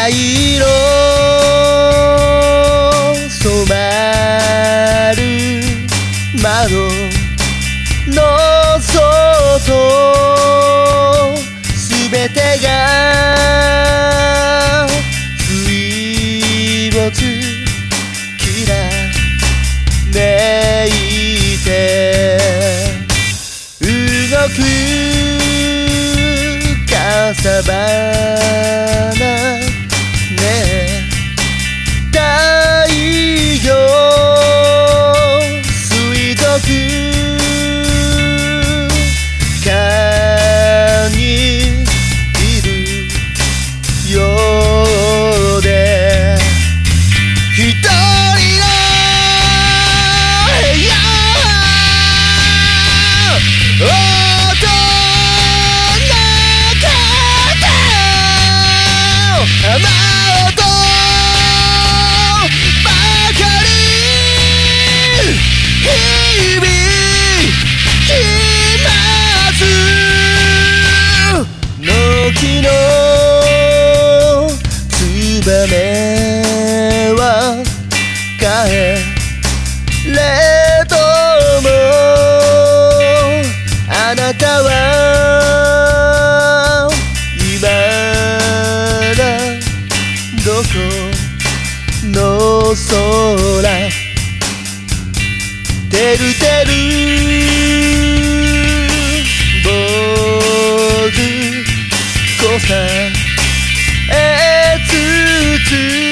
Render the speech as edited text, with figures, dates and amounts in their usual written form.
色染まる窓の外すべてが水没きらめいて動くかさばなねえ太陽水族館にいるようで一人の部屋音なかった雨音ばかり日々来ます軒のツバメは帰れどもあなたは今だどこの空てるてる坊主こさえつつ